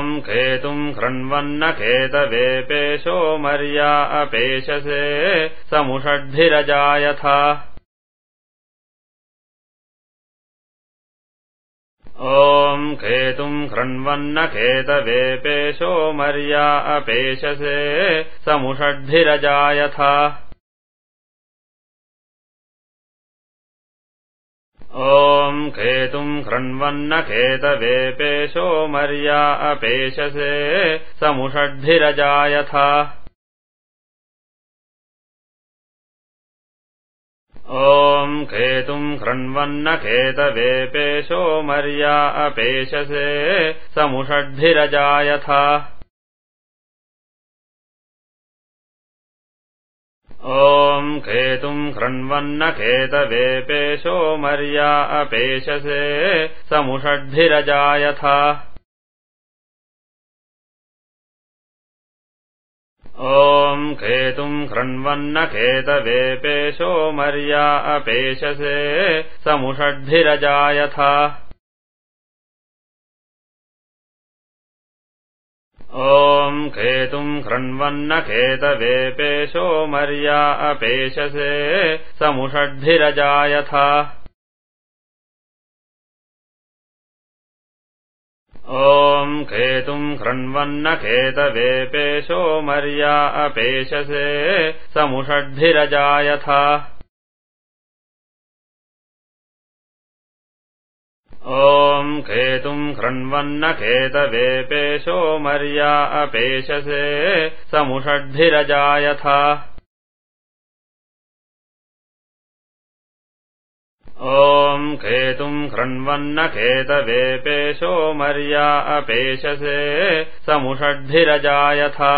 ॐ खेतुम् क्रन्वन्न खेतवेपेशो मर्या अपेशसे समुषड्भिरजायथा ॐ खेतुम् क्रन्वन्न खेतवेपेशो मर्या अपेशसे समुषड्भिरजायथा ॐ खेतुम् क्रन्वन्न खेतवेपेशो मर्या अपेशसे समुषड्भिरजायथा ॐ खेतुम् क्रन्वन्न खेतवेपेशो मर्या अपेशसे समुषड्भिरजायथा ॐ खेतुम् क्रन्वन्न खेतवेपेशो मर्या अपेशसे समुषड्भिरजायथा ॐ खेतुम् क्रन्वन्न खेतवेपेशो मर्या अपेशसे समुषड्भिरजायथा ॐ खेतुम् क्रन्वन्न खेतवेपेशो मर्या अपेशसे समुषड्भिरजायथा ॐ खेतुम् क्रन्वन्न खेतवेपेशो मर्या अपेशसे समुषड्भिरजायथा ॐ खेतुम् क्रन्वन्न खेतवेपेशो मर्या अपेशसे समुषड्भिरजायथा ॐ खेतुम् क्रन्वन्न खेतवेपेशो मर्या अपेशसे समुषड्भिरजायथा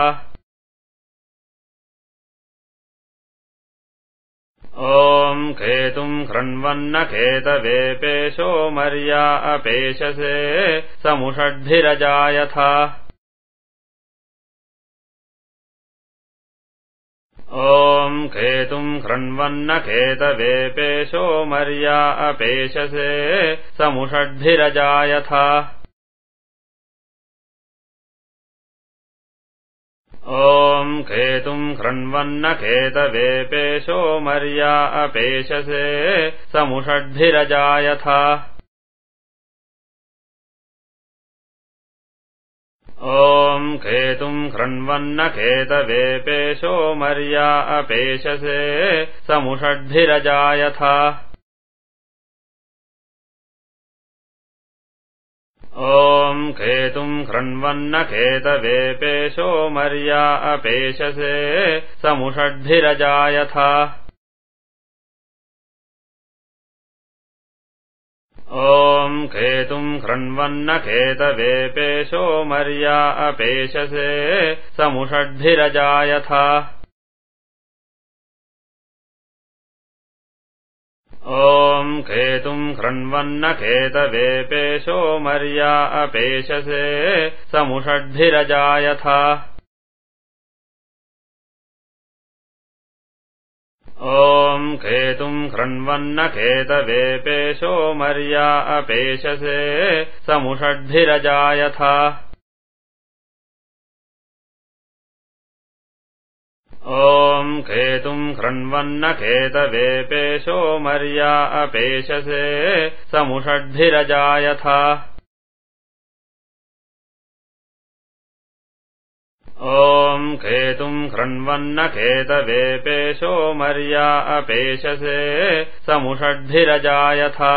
ॐ खेतुम् क्रन्वन्न खेतवेपेशो मर्या अपेशसे समुषड्भिरजायथा ॐ खेतुम् क्रन्वन्न खेतवेपेशो मर्या अपेशसे समुषड्भिरजायथा ॐ खेतुम् क्रन्वन्न खेतवेपेशो मर्या अपेशसे समुषड्भिरजायथा ॐ खेतुम् क्रन्वन्न खेतवेपेशो मर्या अपेशसे समुषड्भिरजायथा ॐ खेतुम् क्रन्वन्न खेतवेपेशो मर्या अपेशसे समुषड्भिरजायथा ॐ खेतुम् क्रन्वन्न खेतवेपेशो मर्या अपेशसे समुषड्भिरजायथा ॐ खेतुम् क्रन्वन्न खेतवेपेशो मर्या अपेशसे समुषड्भिरजायथा ॐ खेतुम् क्रन्वन्न खेतवेपेशो मर्या अपेशसे समुषड्भिरजायथा ॐ खेतुम् क्रन्वन्न खेतवेपेशो मर्या अपेशसे समुषड्भिरजायथा ॐ खेतुम् क्रन्वन्न खेतवेपेशो मर्या अपेशसे समुषड्भिरजायथा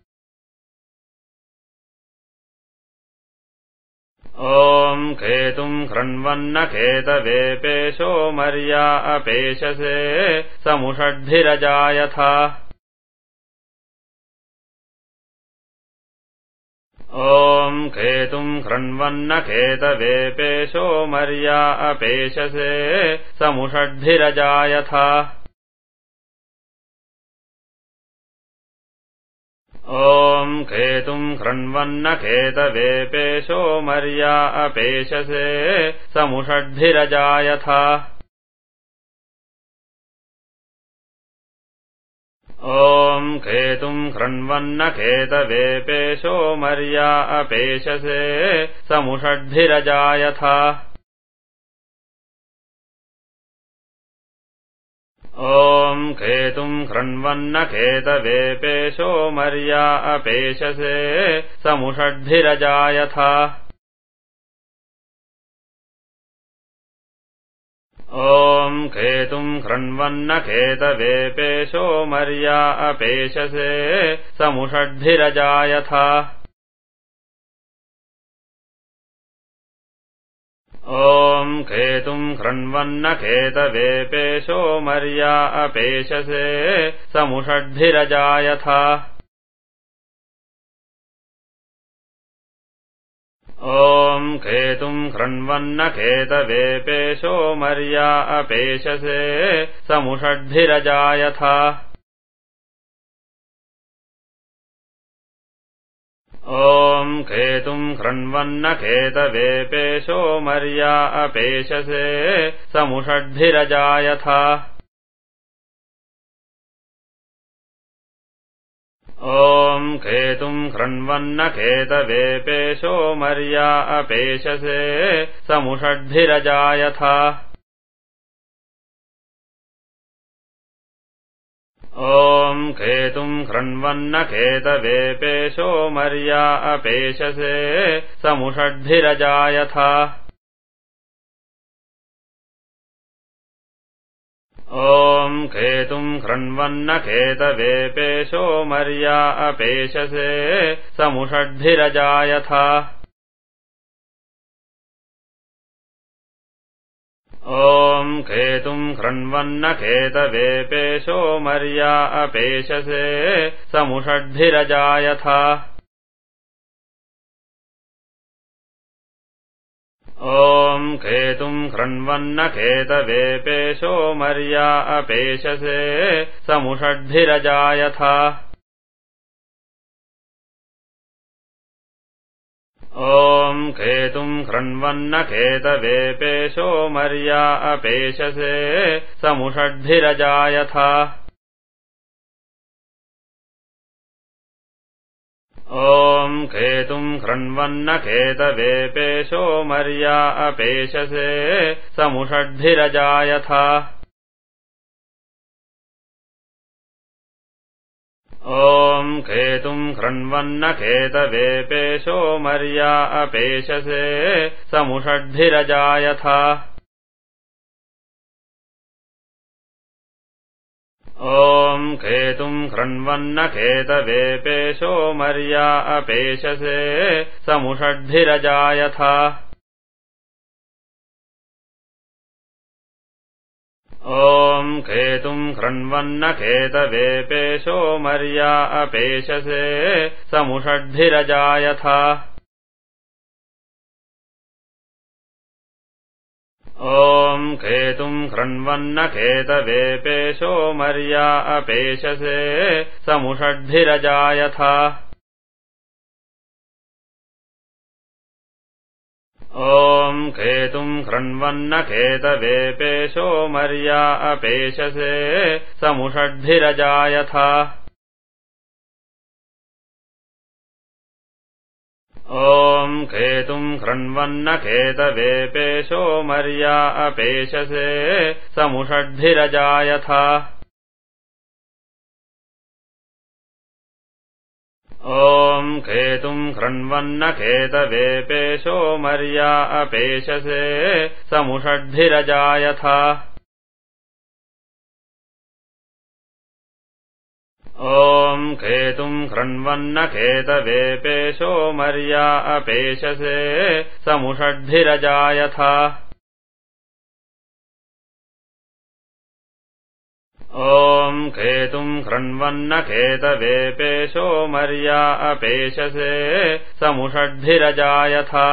ॐ खेतुम् क्रन्वन्न खेतवेपेशो मर्या अपेशसे समुषड्भिरजायथा ॐ खेतुम् क्रन्वन्न खेतवेपेशो मर्या अपेशसे समुषड्भिरजायथा ॐ खेतुम् क्रन्वन्न खेतवेपेशो मर्या अपेशसे समुषड्भिरजायथा ॐ खेतुम् क्रन्वन्न खेतवेपेशो मर्या अपेशसे समुषड्भिरजायथा ॐ खेतुम् क्रन्वन्न खेतवेपेशो मर्या अपेशसे समुषड्भिरजायथा ॐ खेतुम् क्रन्वन्न खेतवेपेशो मर्या अपेशसे समुषड्भिरजायथा ॐ खेतुम् क्रन्वन्न खेतवेपेशो मर्या अपेशसे समुषड्भिरजायथा ॐ खेतुम् क्रन्वन्न खेतवेपेशो मर्या अपेशसे समुषड्भिरजायथा ॐ खेतुम् क्रन्वन्न खेतवेपेशो मर्या अपेशसे समुषड्भिरजायथा ॐ खेतुम् क्रन्वन्न खेतवेपेशो मर्या अपेशसे समुषड्भिरजायथा ॐ खेतुम् क्रन्वन्न खेतवेपेशो मर्या अपेशसे समुषड्भिरजायथा ॐ खेतुम् क्रन्वन्न खेतवेपेशो मर्या अपेशसे समुषड्भिरजायथा ॐ खेतुम् क्रन्वन्न खेतवेपेशो मर्या अपेशसे समुषड्भिरजायथा ॐ खेतुम् क्रन्वन्न खेतवेपेशो मर्या अपेशसे समुषड्भिरजायथा ॐ खेतुम् क्रन्वन्न खेतवेपेशो मर्या अपेशसे समुषड्भिरजायथा ॐ खेतुम् क्रन्वन्न खेतवेपेशो मर्या अपेशसे समुषड्भिरजायथा ॐ खेतुम् क्रन्वन्न खेतवेपेशो मर्या अपेशसे समुषड्भिरजायथा ॐ खेतुम् क्रन्वन्न खेतवेपेशो मर्या अपेशसे समुषड्भिरजायथा ॐ खेतुम् क्रन्वन्न खेतवेपेशो मर्या अपेशसे समुषड्भिरजायथा ॐ खेतुम् क्रन्वन्न खेतवेपेशो मर्या अपेशसे समुषड्भिरजायथा ॐ खेतुम् क्रन्वन्न खेतवेपेशो मर्या अपेशसे समुषड्भिरजायथा ॐ खेतुम् क्रन्वन्न खेतवेपेशो मर्या अपेशसे समुषड्भिरजायथा ॐ खेतुम् क्रन्वन्न खेतवेपेशो मर्या अपेशसे समुषड्भिरजायथा ॐ खेतुम् क्रन्वन्न खेतवेपेशो मर्या अपेशसे समुषड्भिरजायथा ॐ खेतुम् क्रन्वन्न खेतवेपेशो मर्या अपेशसे समुषड्भिरजायथा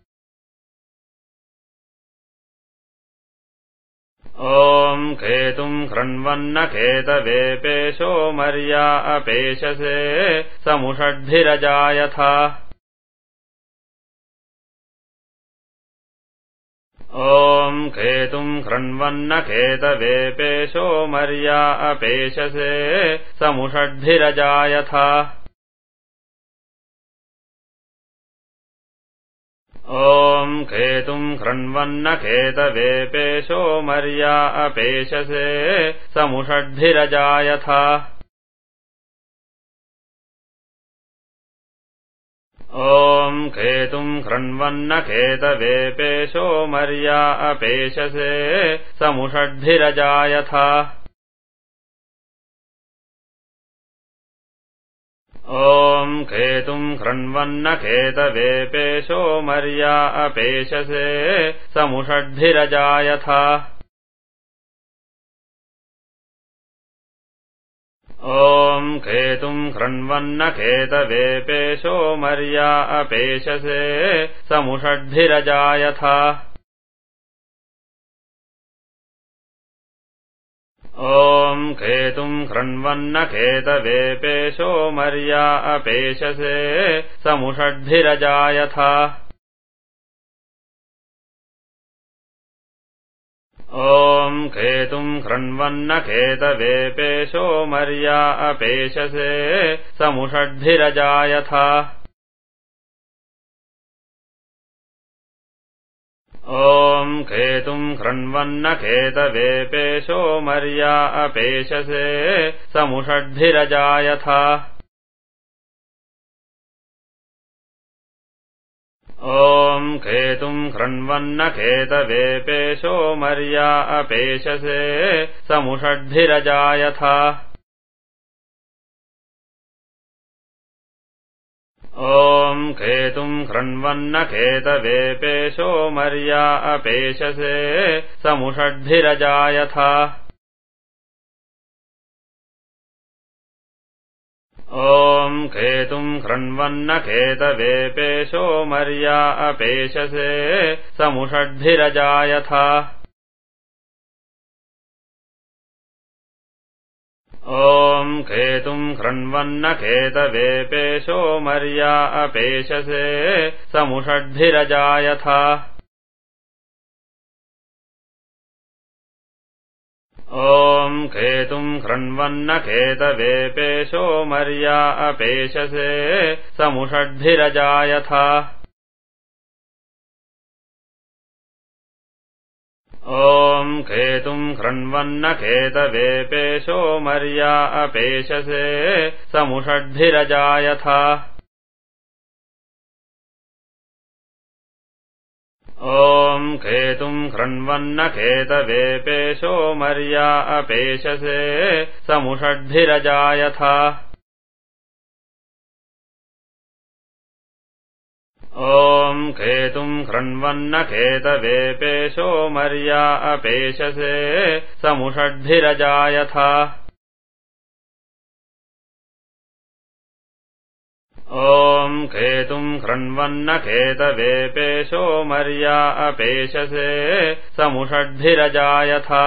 ॐ खेतुम् क्रन्वन्न खेतवेपेशो मर्या अपेशसे समुषड्भिरजायथा ॐ ॐ खेतुम् क्रन्वन्न खेतवेपेशो मर्या अपेशसे समुषड्भिरजायथा ॐ खेतुम् क्रन्वन्न खेतवेपेशो मर्या अपेशसे समुषड्भिरजायथा ॐ खेतुम् क्रन्वन्न खेतवेपेशो मर्या अपेशसे समुषड्भिरजायथा ॐ खेतुम् क्रन्वन्न खेतवेपेशो मर्या अपेशसे समुषड्भिरजायथा ॐ खेतुम् क्रन्वन्न खेतवेपेशो मर्या अपेशसे समुषड्भिरजायथा ॐ खेतुम् क्रन्वन्न खेतवेपेशो मर्या अपेशसे समुषड्भिरजायथा ॐ खेतुम् क्रन्वन्न खेतवेपेशो मर्या अपेशसे समुषड्भिरजायथा ॐ खेतुम् क्रन्वन्न खेतवेपेशो मर्या अपेशसे समुषड्भिरजायथा ॐ खेतुम् क्रन्वन्न खेतवेपेशो मर्या अपेशसे समुषड्भिरजायथा ॐ खेतुम् क्रन्वन्न खेतवेपेशो मर्या अपेशसे समुषड्भिरजायथा ॐ खेतुम् क्रन्वन्न खेतवेपेशो मर्या अपेशसे समुषड्भिरजायथा ॐ खेतुम् क्रन्वन्न खेतवेपेशो मर्या अपेशसे समुषड्भिरजायथा ॐ खेतुम् क्रन्वन्न खेतवेपेशो मर्या अपेशसे समुषड्भिरजायथा ॐ खेतुम् क्रन्वन्न खेतवेपेशो मर्या अपेशसे समुषड्भिरजायथा ॐ खेतुम् क्रन्वन्न खेतवेपेशो मर्या अपेशसे समुषड्भिरजायथा ॐ खेतुम् क्रन्वन्न खेतवेपेशो मर्या अपेशसे समुषड्भिरजायथा ॐ खेतुम् क्रन्वन्न खेतवेपेशो मर्या अपेशसे समुषड्भिरजायथा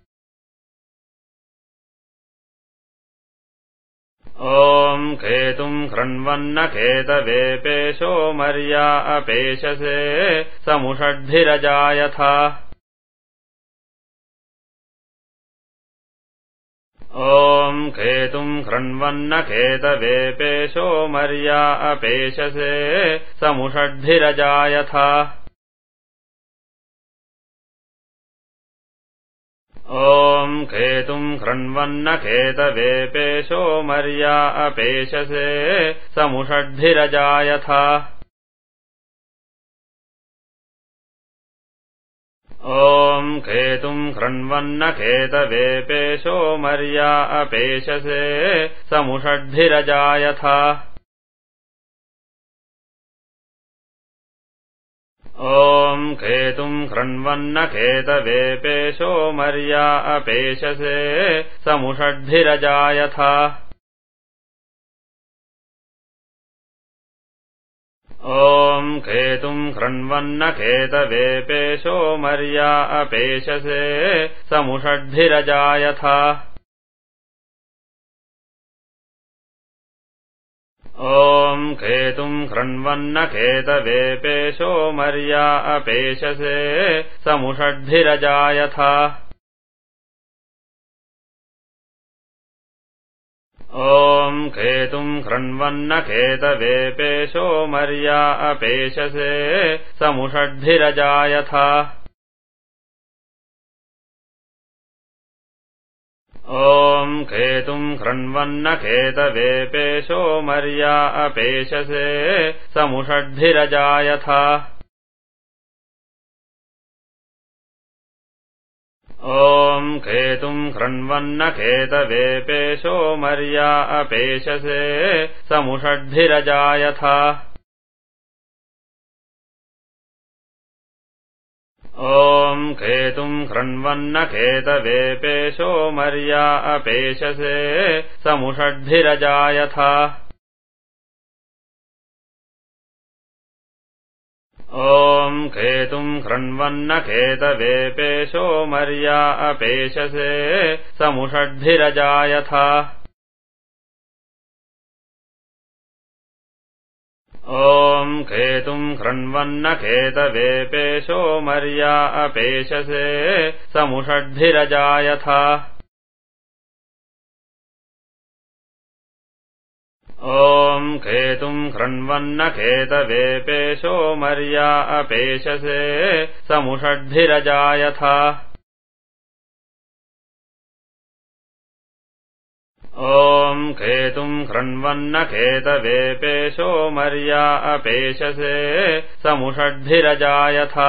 ॐ खेतुम् क्रन्वन्न खेतवेपेशो मर्या अपेशसे समुषड्भिरजायथा ॐ खेतुम् क्रन्वन्न खेतवेपेशो मर्या अपेशसे समुषड्भिरजायथा ॐ खेतुम् क्रन्वन्न खेतवेपेशो मर्या अपेशसे समुषड्भिरजायथा ॐ खेतुम् क्रन्वन्न खेतवेपेशो मर्या अपेशसे समुषड्भिरजायथा ॐ खेतुम् क्रन्वन्न खेतवेपेशो मर्या अपेशसे समुषड्भिरजायथा ॐ खेतुम् क्रन्वन्न खेतवेपेशो मर्या अपेशसे समुषड्भिरजायथा ॐ केतुम् क्रन्वन्न केतवेपेशो मर्या अपेशसे समुषड्भिरजायथा ॐ केतुम् क्रन्वन्न केतवेपेशो मर्या अपेशसे समुषड्भिरजायथा ॐ केतुम् क्रन्वन्न केतवेपेशो मर्या अपेशसे समुषड्भिरजायथा ॐ केतुम् क्रन्वन्न केतवेपेशो मर्या अपेशसे समुषड्भिरजायथा ॐ केतुम् क्रन्वन्न केतवेपेशो मर्या अपेशसे समुषड्भिरजायथा ॐ केतुम् क्रन्वन्न केतवेपेशो मर्या अपेशसे समुषड्भिरजायथा ॐ केतुम् क्रन्वन्न केतवेपेशो मर्या अपेशसे समुषड्भिरजायथा ॐ केतुम् क्रन्वन्न केतवेपेशो मर्या अपेशसे समुषड्भिरजायथा ॐ केतुम् क्रन्वन्न केतवेपेशो मर्या अपेशसे समुषड्भिरजायथा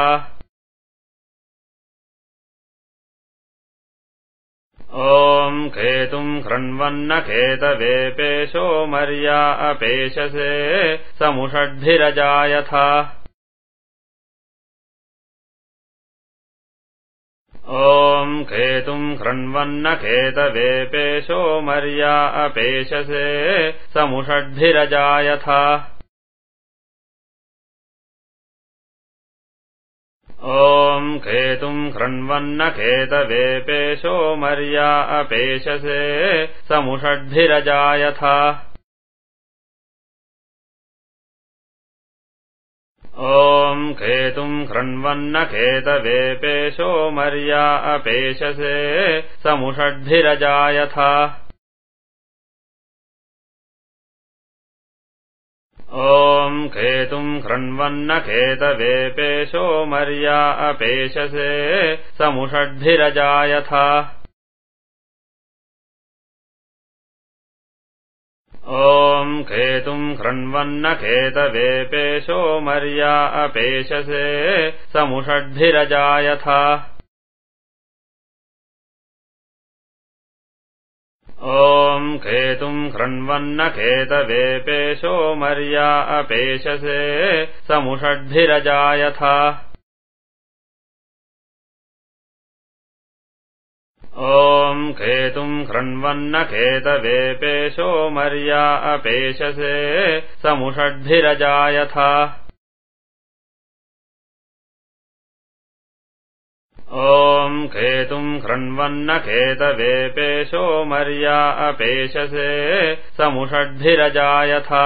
ॐ केतुम् क्रन्वन्न केतवेपेशो मर्या अपेशसे समुषड्भिरजायथा ॐ केतुम् क्रन्वन्न केतवेपेशो मर्या अपेशसे समुषड्भिरजायथा ॐ केतुम् क्रन्वन्न केतवेपेशो मर्या अपेशसे समुषड्भिरजायथा ॐ केतुम् क्रन्वन्न केतवेपेशो मर्या अपेशसे समुषड्भिरजायथा ॐ केतुम् क्रन्वन्न केतवेपेशो मर्या अपेशसे समुषड्भिरजायथा ॐ केतुम् क्रन्वन्न केतवेपेशो मर्या अपेशसे समुषड्भिरजायथा ॐ केतुम् क्रन्वन्न केतवेपेशो मर्या अपेशसे समुषड्भिरजायथा ॐ केतुम् क्रन्वन्न केतवेपेशो मर्या अपेशसे समुषड्भिरजायथा ॐ केतुम् क्रन्वन्न केतवेपेशो मर्या अपेशसे समुषड्भिरजायथा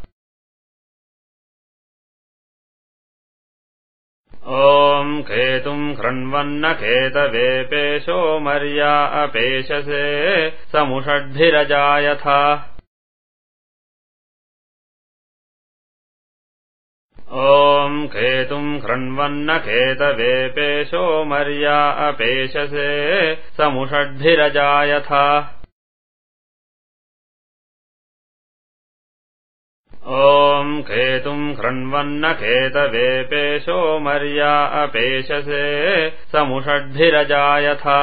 ॐ केतुम् क्रन्वन्न केतवेपेशो मर्या अपेशसे समुषड्भिरजायथा ॐ केतुम् क्रन्वन्न केतवेपेशो मर्या अपेशसे समुषड्भिरजायथा ॐ केतुम् क्रन्वन्न केतवेपेशो मर्या अपेशसे समुषड्भिरजायथा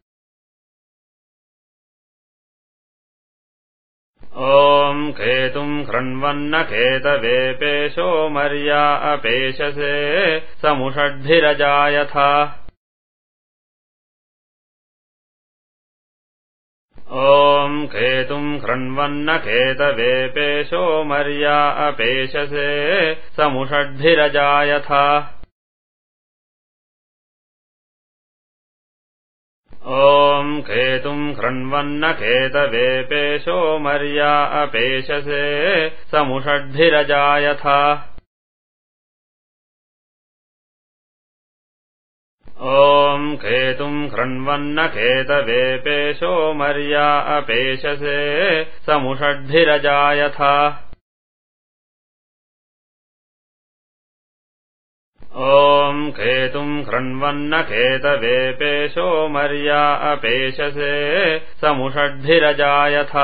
ॐ केतुम् क्रन्वन्न केतवेपेशो मर्या अपेशसे समुषड्भिरजायथा ॐ केतुम् क्रन्वन्न केतवेपेशो मर्या अपेशसे समुषड्भिरजायथा ॐ खेतुम् क्रन्वन्न खेतवेपेशो मर्या अपेशसे समुषड्भिरजायथा ॐ खेतुम् क्रन्वन्न खेतवेपेशो मर्या अपेशसे समुषड्भिरजायथा ॐ खेतुम् क्रन्वन्न खेतवेपेशो मर्या अपेशसे समुषड्भिरजायथा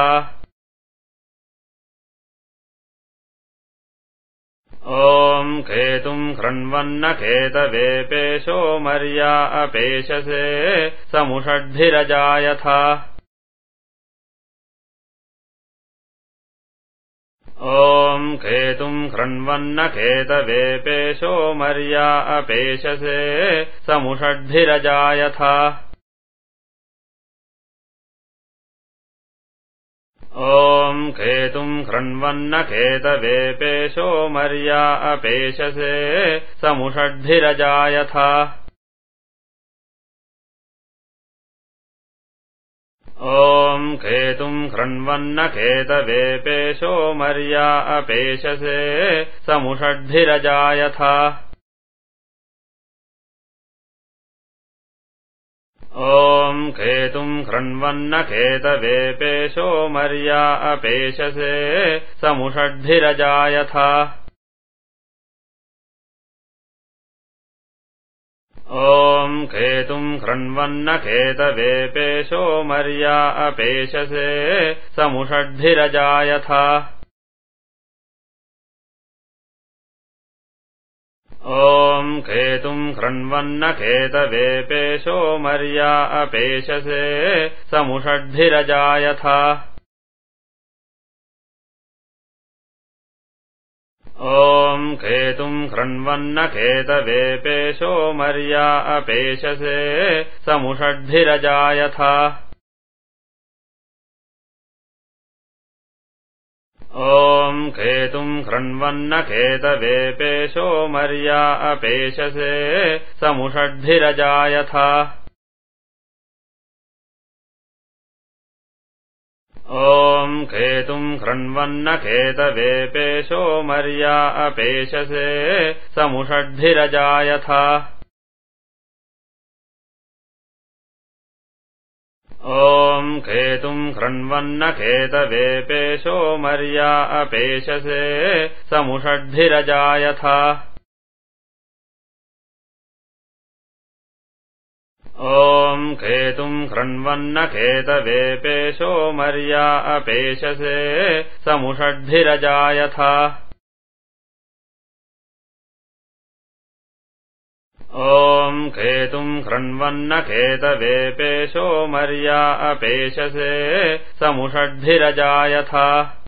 ॐ खेतुम् क्रन्वन्न खेतवेपेशो मर्या अपेशसे समुषड्भिरजायथा ॐ खेतुम् क्रन्वन्न खेतवेपेशो मर्या अपेशसे समुषड्भिरजायथा ॐ खेतुम् क्रन्वन्न खेतवेपेशो मर्या अपेशसे समुषड्भिरजायथा ॐ खेतुम् क्रन्वन्न खेतवेपेशो मर्या अपेशसे समुषड्भिरजायथा ॐ खेतुम् क्रन्वन्न खेतवेपेशो मर्या अपेशसे समुषड्भिरजायथा ॐ खेतुम् क्रन्वन्न खेतवेपेशो मर्या अपेशसे समुषड्भिरजायथा ॐ खेतुम् क्रन्वन्न खेतवेपेशो मर्या अपेशसे समुषड्भिरजायथा ॐ खेतुम् क्रन्वन्न खेतवेपेशो मर्या अपेशसे समुषड्भिरजायथा ॐ खेतुम् क्रन्वन्न खेतवेपेशो मर्या अपेशसे समुषड्भिरजायथा ॐ खेतुम् क्रन्वन्न खेतवेपेशो मर्या अपेशसे समुषड्भिरजायथा ॐ खेतुम् क्रन्वन्न खेतवेपेशो मर्या अपेशसे समुषड्भिरजायथा ॐ खेतुम् क्रन्वन्न खेतवेपेशो मर्या अपेशसे समुषड्भिरजायथा ॐ खेतुम् क्रन्वन्न खेतवेपेशो मर्या अपेशसे समुषड्भिरजायथा।